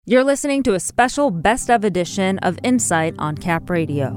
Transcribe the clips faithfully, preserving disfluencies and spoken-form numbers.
You're listening to a special best of edition of Insight on Cap Radio.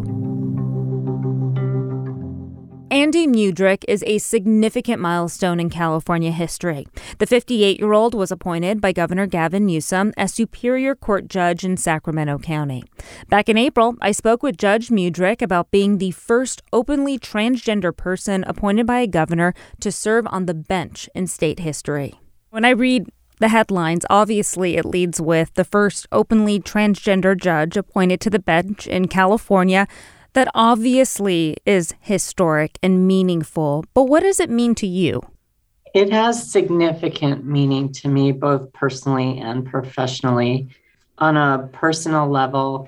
Andy Mudrick is a significant milestone in California history. The fifty-eight-year-old was appointed by Governor Gavin Newsom as Superior Court Judge in Sacramento County. Back in April, I spoke with Judge Mudrick about being the first openly transgender person appointed by a governor to serve on the bench in state history. When I read the headlines, obviously it leads with the first openly transgender judge appointed to the bench in California. That obviously is historic and meaningful. But what does it mean to you? It has significant meaning to me, both personally and professionally. On a personal level,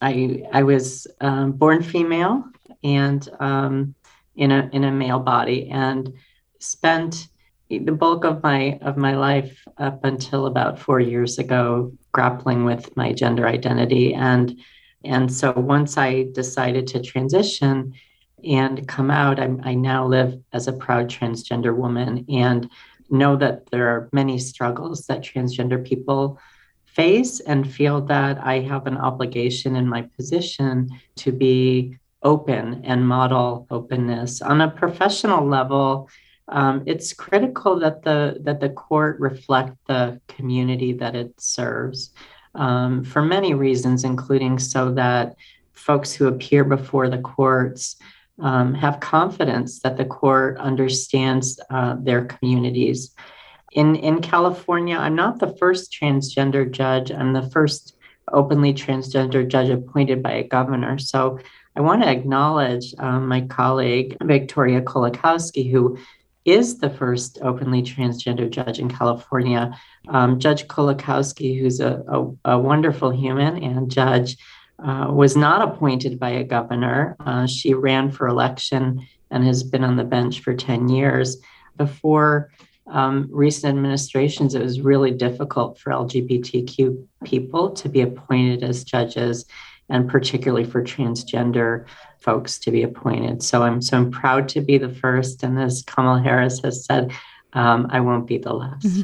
I I was um, born female and um, in a in a male body, and spent the bulk of my of my life up until about four years ago grappling with my gender identity. And and so once I decided to transition and come out, I'm, I now live as a proud transgender woman and know that there are many struggles that transgender people face, and feel that I have an obligation in my position to be open and model openness. On a professional level, Um, it's critical that the that the court reflect the community that it serves um, for many reasons, including so that folks who appear before the courts um, have confidence that the court understands uh, their communities. In in California, I'm not the first transgender judge. I'm the first openly transgender judge appointed by a governor. So I want to acknowledge um, my colleague, Victoria Kolakowski, who is the first openly transgender judge in California. Um, Judge Kolakowski, who's a, a, a wonderful human and judge, uh, was not appointed by a governor. Uh, she ran for election and has been on the bench for ten years. Before um, recent administrations, it was really difficult for L G B T Q people to be appointed as judges, and particularly for transgender folks to be appointed. So I'm so I'm proud to be the first. And as Kamala Harris has said, um, I won't be the last.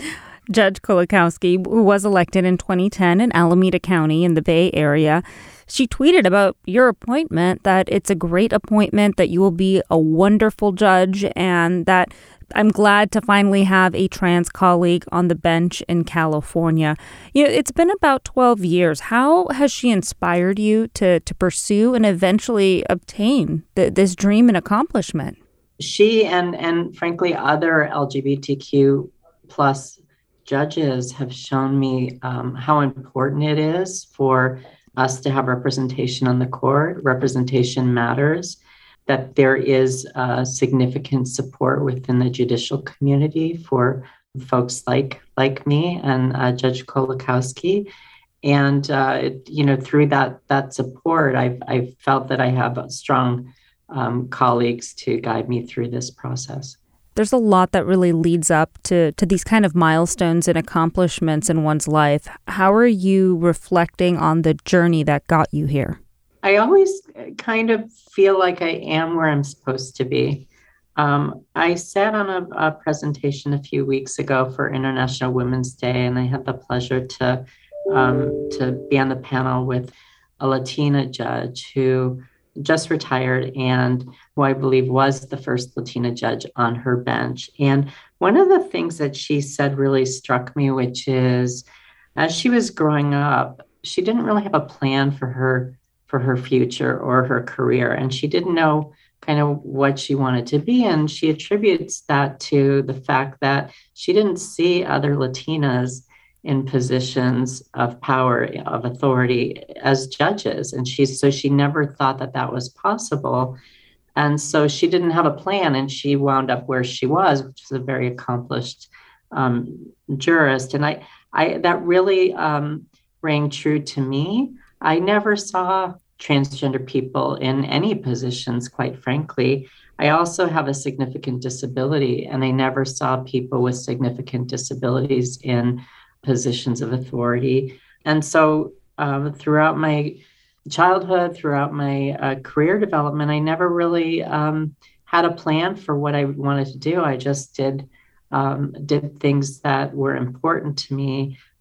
Judge Kolakowski, who was elected in twenty ten in Alameda County in the Bay Area, she tweeted about your appointment that it's a great appointment, that you will be a wonderful judge, and that I'm glad to finally have a trans colleague on the bench in California. You know, it's been about twelve years. How has she inspired you to to pursue and eventually obtain the, this dream and accomplishment? She and, and frankly, other L G B T Q plus judges have shown me um, how important it is for us to have representation on the court. Representation matters. That there is uh, significant support within the judicial community for folks like like me and uh, Judge Kolakowski, and uh, it, you know, through that that support, I've I've felt that I have strong um, colleagues to guide me through this process. There's a lot that really leads up to to these kind of milestones and accomplishments in one's life. How are you reflecting on the journey that got you here? I always kind of feel like I am where I'm supposed to be. Um, I sat on a, a presentation a few weeks ago for International Women's Day, and I had the pleasure to um, to be on the panel with a Latina judge who just retired and who I believe was the first Latina judge on her bench. And one of the things that she said really struck me, which is, as she was growing up, she didn't really have a plan for her for her future or her career. And she didn't know kind of what she wanted to be. And she attributes that to the fact that she didn't see other Latinas in positions of power, of authority as judges. And she, so she never thought that that was possible. And so she didn't have a plan, and she wound up where she was, which is a very accomplished um, jurist. And I, I, that really um, rang true to me. I never saw transgender people in any positions, quite frankly. I also have a significant disability, and I never saw people with significant disabilities in positions of authority. And so um, throughout my childhood, throughout my uh, career development, I never really um, had a plan for what I wanted to do. I just did um, did things that were important to me,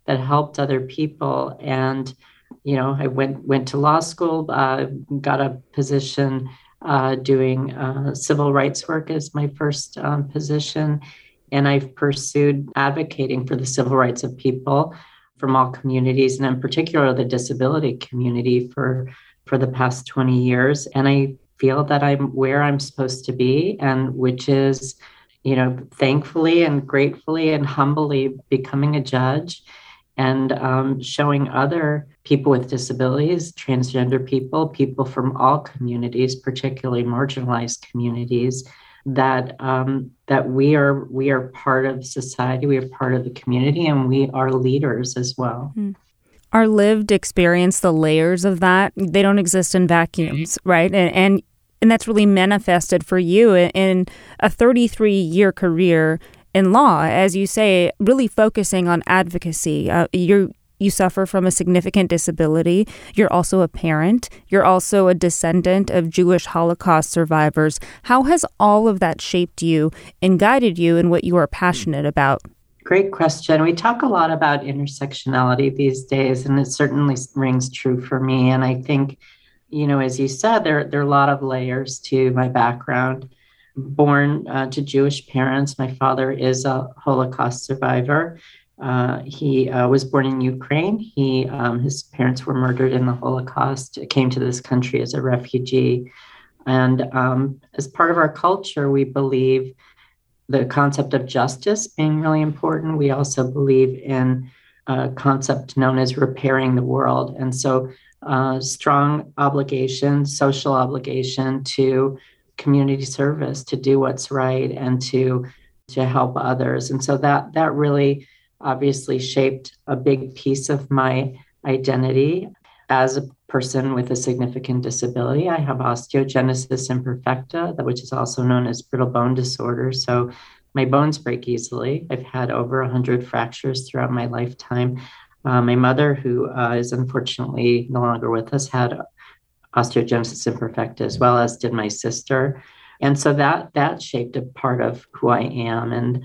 that helped other people. And, you know, I went went to law school, uh, got a position uh, doing uh, civil rights work as my first um, position. And I've pursued advocating for the civil rights of people from all communities, and in particular the disability community for, for the past twenty years. And I feel that I'm where I'm supposed to be, and which is, you know, thankfully and gratefully and humbly becoming a judge and um, showing other people with disabilities, transgender people, people from all communities, particularly marginalized communities, that um, that we are we are part of society, we are part of the community, and we are leaders as well. Mm. Our lived experience, the layers of that, they don't exist in vacuums, right? And and, and that's really manifested for you in a thirty-three-year career in law, as you say, really focusing on advocacy. Uh, you you suffer from a significant disability. You're also a parent. You're also a descendant of Jewish Holocaust survivors. How has all of that shaped you and guided you in what you are passionate about? Great question. We talk a lot about intersectionality these days, and it certainly rings true for me. And I think, you know, as you said, there, there are a lot of layers to my background. Born uh, to Jewish parents, my father is a Holocaust survivor. Uh, he uh, was born in Ukraine. He, um, his parents were murdered in the Holocaust, came to this country as a refugee. And um, as part of our culture, we believe the concept of justice being really important. We also believe in a concept known as repairing the world. And so uh, strong obligation, social obligation to community service, to do what's right and to, to help others. And so that, that really obviously shaped a big piece of my identity. As a person with a significant disability, I have osteogenesis imperfecta, which is also known as brittle bone disorder. So my bones break easily. I've had over one hundred fractures throughout my lifetime. Uh, my mother, who uh, is unfortunately no longer with us, had osteogenesis imperfecta, as well as did my sister. And so that that shaped a part of who I am. And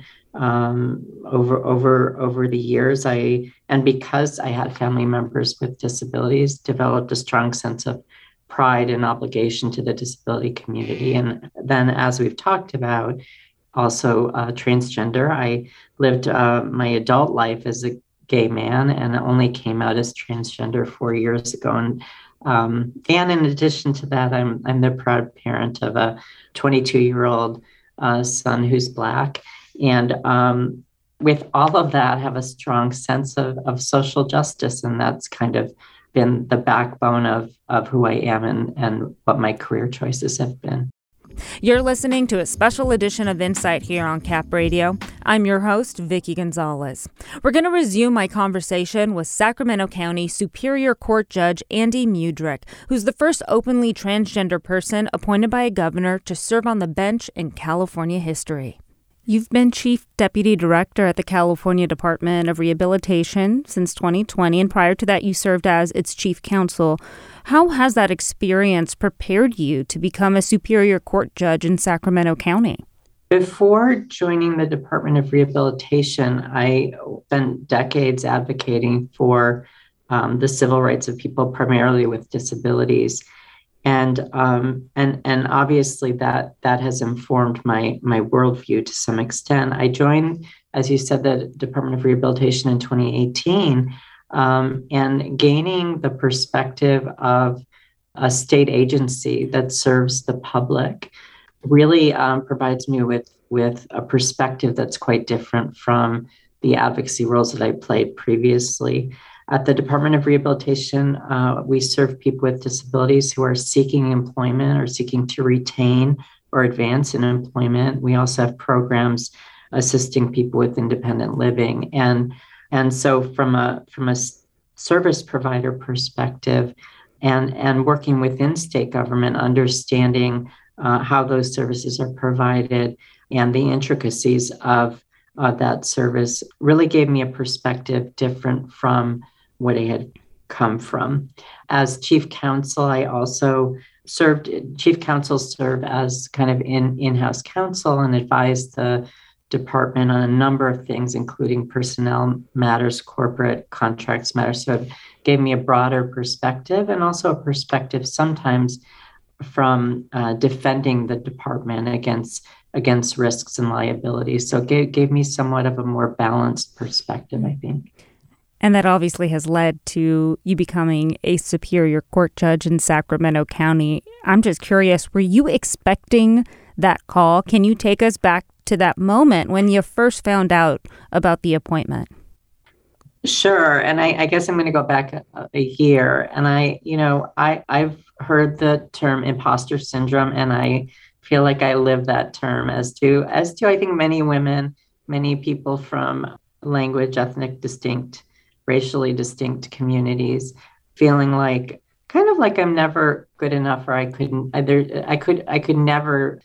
um, over over over the years, I and because I had family members with disabilities, developed a strong sense of pride and obligation to the disability community. And then, as we've talked about, also uh, transgender. I lived uh, my adult life as a gay man and only came out as transgender four years ago. And um, and in addition to that, I'm I'm the proud parent of a twenty-two-year-old uh, son who's Black. And um, with all of that, have a strong sense of, of social justice. And that's kind of been the backbone of, of who I am and, and what my career choices have been. You're listening to a special edition of Insight here on Cap Radio. I'm your host, Vicky Gonzalez. We're going to resume my conversation with Sacramento County Superior Court Judge Andy Mudrick, who's the first openly transgender person appointed by a governor to serve on the bench in California history. You've been Chief Deputy Director at the California Department of Rehabilitation since twenty twenty, and prior to that, you served as its Chief Counsel. How has that experience prepared you to become a Superior Court Judge in Sacramento County? Before joining the Department of Rehabilitation, I spent decades advocating for um, the civil rights of people, primarily with disabilities. And um, and and obviously that that has informed my my worldview to some extent. I joined, as you said, the Department of Rehabilitation in twenty eighteen, um, and gaining the perspective of a state agency that serves the public really um, provides me with with a perspective that's quite different from the advocacy roles that I played previously. At the Department of Rehabilitation, uh, we serve people with disabilities who are seeking employment or seeking to retain or advance in employment. We also have programs assisting people with independent living. And, and so from a, from a service provider perspective and, and working within state government, understanding uh, how those services are provided and the intricacies of uh, that service really gave me a perspective different from what I had come from. As chief counsel, I also served, chief counsel serve as kind of in, in-house counsel and advise the department on a number of things, including personnel matters, corporate contracts matters. So it gave me a broader perspective, and also a perspective sometimes from uh, defending the department against against risks and liabilities. So it gave, gave me somewhat of a more balanced perspective, I think. And that obviously has led to you becoming a Superior Court judge in Sacramento County. I'm just curious, were you expecting that call? Can you take us back to that moment when you first found out about the appointment? Sure. And I, I guess I'm going to go back a, a year. And I, you know, I, I've heard the term imposter syndrome, and I feel like I live that term, as do, as do I think many women, many people from language, ethnic distinct, racially distinct communities, feeling like, kind of like I'm never good enough, or I couldn't, either, I could, I could never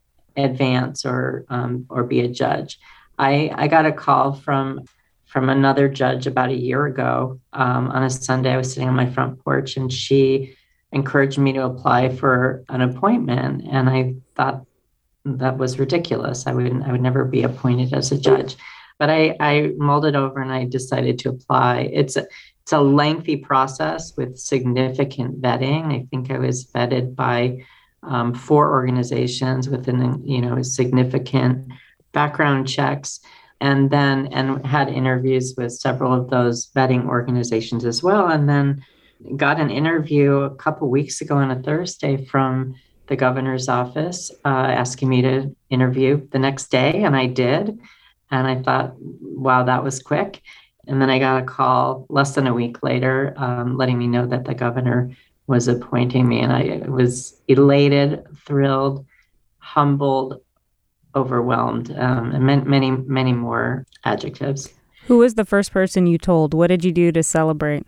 advance or, um, or be a judge. I, I got a call from, from another judge about a year ago. Um, on a Sunday, I was sitting on my front porch, and she encouraged me to apply for an appointment. And I thought that was ridiculous. I would, I would never be appointed as a judge. But I, I mulled it over and I decided to apply. It's a, it's a lengthy process with significant vetting. I think I was vetted by um, four organizations with an, you know, significant background checks, and then and had interviews with several of those vetting organizations as well. And then got an interview a couple weeks ago on a Thursday from the governor's office uh, asking me to interview the next day, and I did. And I thought, wow, that was quick. And then I got a call less than a week later, um, letting me know that the governor was appointing me. And I was elated, thrilled, humbled, overwhelmed, um, and many, many, many more adjectives. Who was the first person you told? What did you do to celebrate?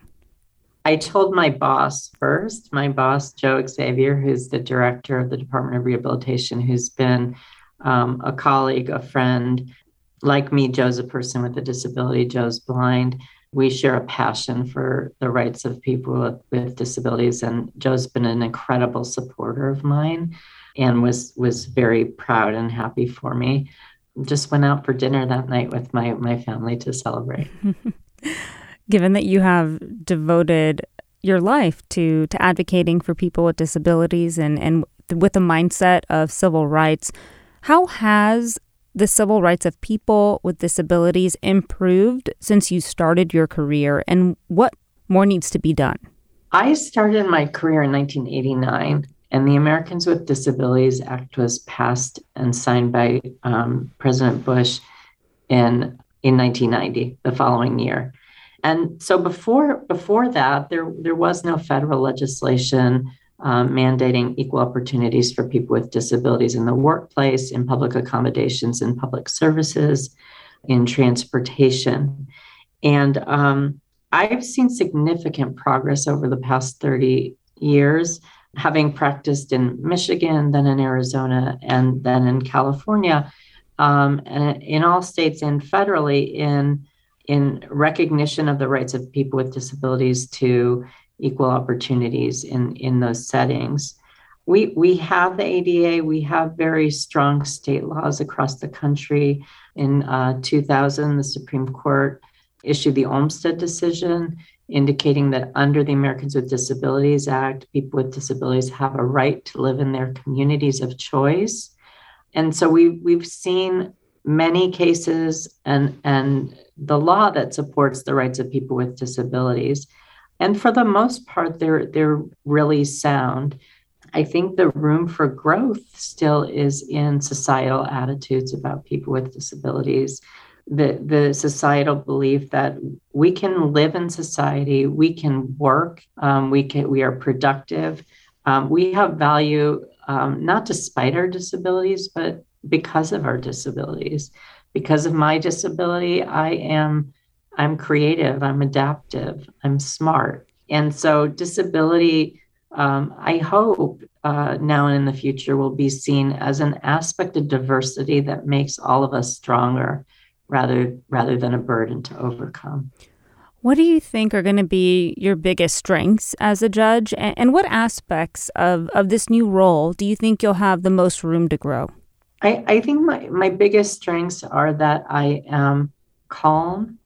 I told my boss first, my boss, Joe Xavier, who's the director of the Department of Rehabilitation, who's been um, a colleague, a friend. Like me, Joe's a person with a disability. Joe's blind. We share a passion for the rights of people with, with disabilities. And Joe's been an incredible supporter of mine and was was very proud and happy for me. Just went out for dinner that night with my, my family to celebrate. Given that you have devoted your life to, to advocating for people with disabilities and, and with a mindset of civil rights, how has the civil rights of people with disabilities improved since you started your career, and what more needs to be done? I started my career in nineteen eighty-nine, and the Americans with Disabilities Act was passed and signed by um, President Bush in in nineteen ninety, the following year. And so before before that, there there was no federal legislation Um, mandating equal opportunities for people with disabilities in the workplace, in public accommodations, in public services, in transportation. And um, I've seen significant progress over the past thirty years, having practiced in Michigan, then in Arizona, and then in California, um, and in all states and federally in, in recognition of the rights of people with disabilities to equal opportunities in, in those settings. We we have the A D A. We have very strong state laws across the country. In uh, two thousand, the Supreme Court issued the Olmstead decision, indicating that under the Americans with Disabilities Act, people with disabilities have a right to live in their communities of choice. And so we we've seen many cases and and the law that supports the rights of people with disabilities. And for the most part, they're they're really sound. I think the room for growth still is in societal attitudes about people with disabilities. The, the societal belief that we can live in society, we can work, um, we can we are productive, um, we have value, um, not despite our disabilities, but because of our disabilities. Because of my disability, I am I'm creative, I'm adaptive, I'm smart. And so disability, um, I hope uh, now and in the future will be seen as an aspect of diversity that makes all of us stronger rather, rather than a burden to overcome. What do you think are going to be your biggest strengths as a judge? And, and what aspects of, of this new role do you think you'll have the most room to grow? I, I think my, my biggest strengths are that I am calm,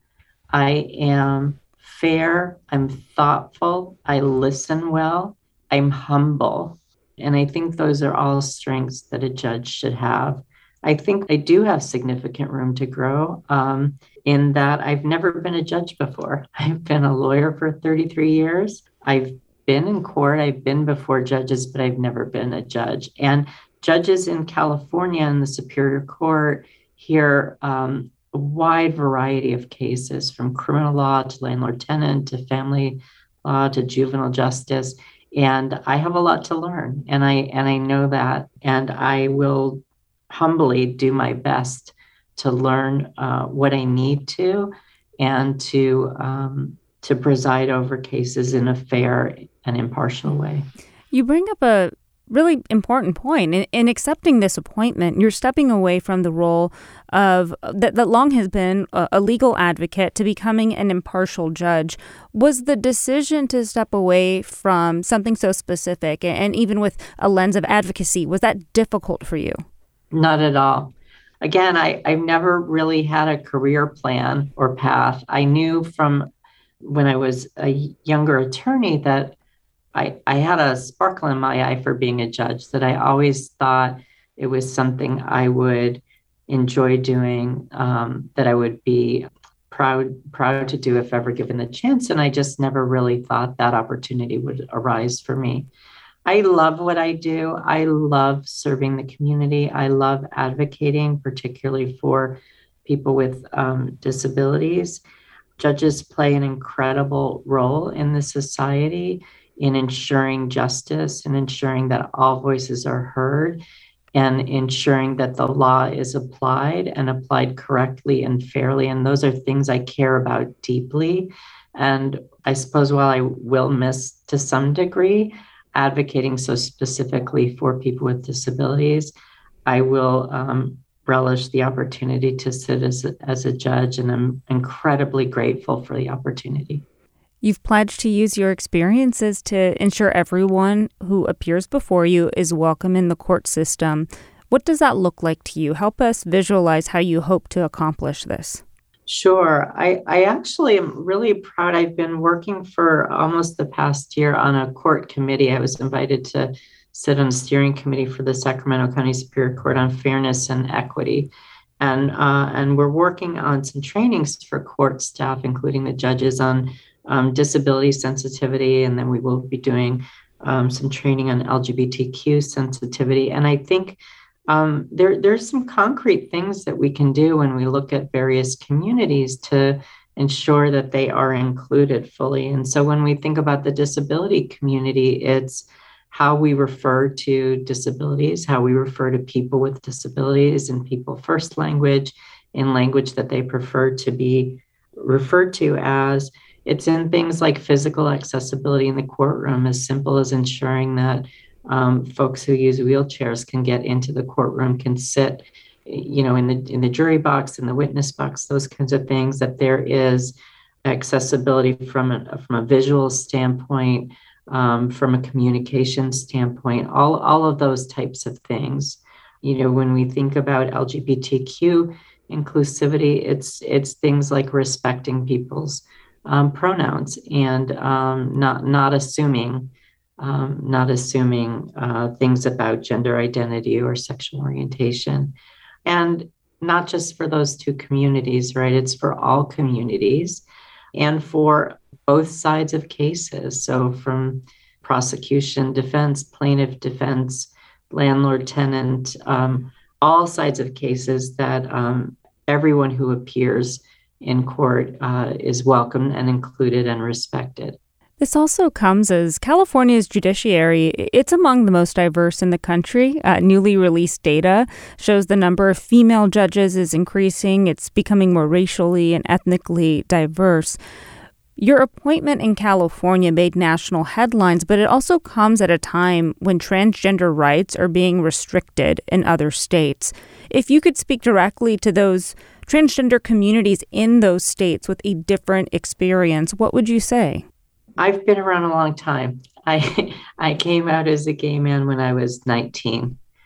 I am fair, I'm thoughtful, I listen well, I'm humble. And I think those are all strengths that a judge should have. I think I do have significant room to grow um, in that I've never been a judge before. I've been a lawyer for thirty-three years. I've been in court, I've been before judges, but I've never been a judge. And judges in California in the Superior Court hear um, a wide variety of cases, from criminal law to landlord-tenant to family law to juvenile justice. And I have a lot to learn, and I and I know that, and I will humbly do my best to learn uh, what I need to, and to um, to preside over cases in a fair and impartial way. You bring up a really important point. In, in accepting this appointment, you're stepping away from the role of that, that long has been a, a legal advocate to becoming an impartial judge. Was the decision to step away from something so specific, and even with a lens of advocacy, was that difficult for you? Not at all. Again, I, I've never really had a career plan or path. I knew from when I was a younger attorney that I, I had a sparkle in my eye for being a judge, that I always thought it was something I would enjoy doing, um, that I would be proud proud to do if ever given the chance. And I just never really thought that opportunity would arise for me. I love what I do. I love serving the community. I love advocating, particularly for people with um, disabilities. Judges play an incredible role in the society in ensuring justice and ensuring that all voices are heard, and ensuring that the law is applied and applied correctly and fairly. And those are things I care about deeply. And I suppose while I will miss to some degree advocating so specifically for people with disabilities, I will um, relish the opportunity to sit as a, as a judge, and I'm incredibly grateful for the opportunity. You've pledged to use your experiences to ensure everyone who appears before you is welcome in the court system. What does that look like to you? Help us visualize how you hope to accomplish this. Sure. I, I actually am really proud. I've been working for almost the past year on a court committee. I was invited to sit on a steering committee for the Sacramento County Superior Court on fairness and equity. And, uh, and we're working on some trainings for court staff, including the judges, on Um, disability sensitivity, and then we will be doing um, some training on L G B T Q sensitivity. And I think um, there there's some concrete things that we can do when we look at various communities to ensure that they are included fully. And so when we think about the disability community, it's how we refer to disabilities, how we refer to people with disabilities in people first language, in language that they prefer to be referred to as. It's in things like physical accessibility in the courtroom, as simple as ensuring that um, folks who use wheelchairs can get into the courtroom, can sit, you know, in the in the jury box, in the witness box, those kinds of things. That there is accessibility from a from a visual standpoint, um, from a communication standpoint, all all of those types of things. You know, when we think about L G B T Q inclusivity, it's it's things like respecting people's Um, pronouns, and um, not not assuming um, not assuming uh, things about gender identity or sexual orientation, and not just for those two communities, right? It's for all communities, and for both sides of cases. So from prosecution, defense, plaintiff, defense, landlord, tenant, um, all sides of cases. That um, everyone who appears in court uh, is welcomed and included and respected. This also comes as California's judiciary, it's among the most diverse in the country. Uh, newly released data shows the number of female judges is increasing. It's becoming more racially and ethnically diverse. Your appointment in California made national headlines, but it also comes at a time when transgender rights are being restricted in other states. If you could speak directly to those transgender communities in those states with a different experience, what would you say? I've been around a long time. I I came out as a gay man when I was nineteen.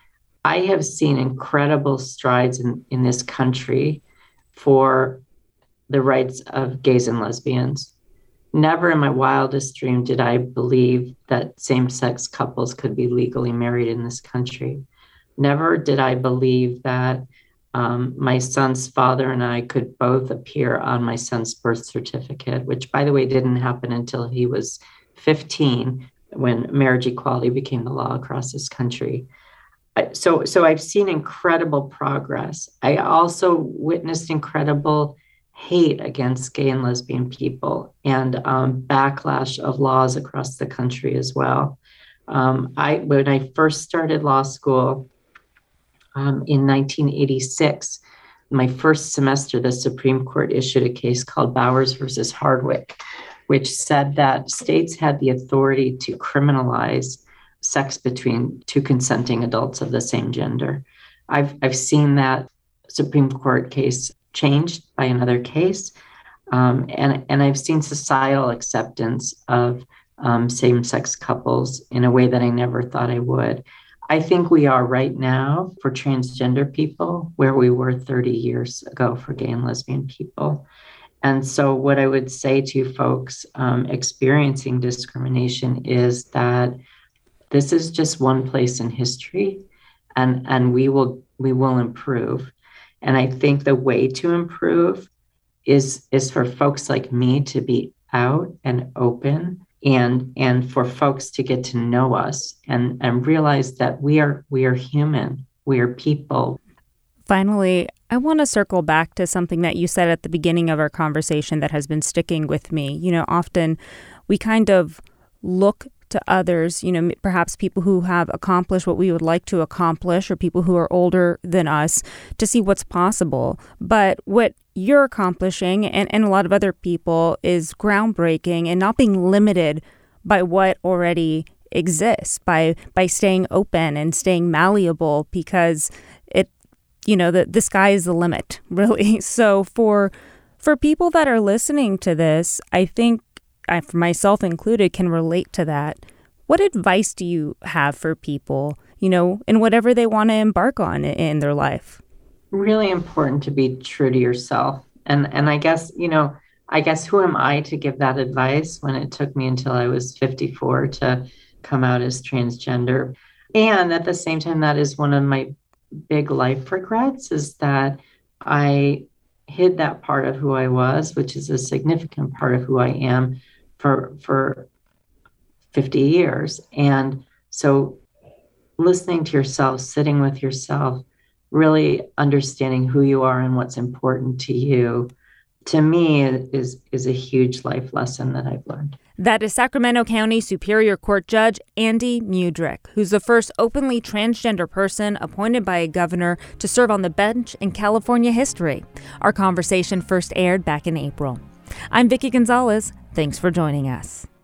I have seen incredible strides in, in this country for the rights of gays and lesbians. Never in my wildest dream did I believe that same-sex couples could be legally married in this country. Never did I believe that um, my son's father and I could both appear on my son's birth certificate, which, by the way, didn't happen until he was fifteen, when marriage equality became the law across this country. So, so I've seen incredible progress. I also witnessed incredible hate against gay and lesbian people and um, backlash of laws across the country as well. Um, I, when I first started law school um, in nineteen eighty-six, my first semester, the Supreme Court issued a case called Bowers versus Hardwick, which said that states had the authority to criminalize sex between two consenting adults of the same gender. I've I've seen that Supreme Court case changed by another case, um, and and I've seen societal acceptance of um, same-sex couples in a way that I never thought I would. I think we are right now for transgender people where we were thirty years ago for gay and lesbian people. And so what I would say to folks um, experiencing discrimination is that this is just one place in history, and, and we will we will improve. And I think the way to improve is, is for folks like me to be out and open, and and for folks to get to know us and, and realize that we are we are human, we are people. Finally, I want to circle back to something that you said at the beginning of our conversation that has been sticking with me. You know, often we kind of look to others, you know, perhaps people who have accomplished what we would like to accomplish, or people who are older than us, to see what's possible. But what you're accomplishing, and, and a lot of other people, is groundbreaking and not being limited by what already exists, by by staying open and staying malleable, because it, you know, the, the sky is the limit, really. So for for people that are listening to this, I think I, for myself included, can relate to that. What advice do you have for people, you know, in whatever they want to embark on in their life? Really important to be true to yourself. And and I guess, you know, I guess who am I to give that advice when it took me until I was fifty-four to come out as transgender? And at the same time, that is one of my big life regrets, is that I hid that part of who I was, which is a significant part of who I am, for for fifty years. And so listening to yourself, sitting with yourself, really understanding who you are and what's important to you, to me, is is a huge life lesson that I've learned. That is Sacramento County Superior Court Judge Andy Mudrick, who's the first openly transgender person appointed by a governor to serve on the bench in California history. Our conversation first aired back in April. I'm Vicki Gonzalez. Thanks for joining us.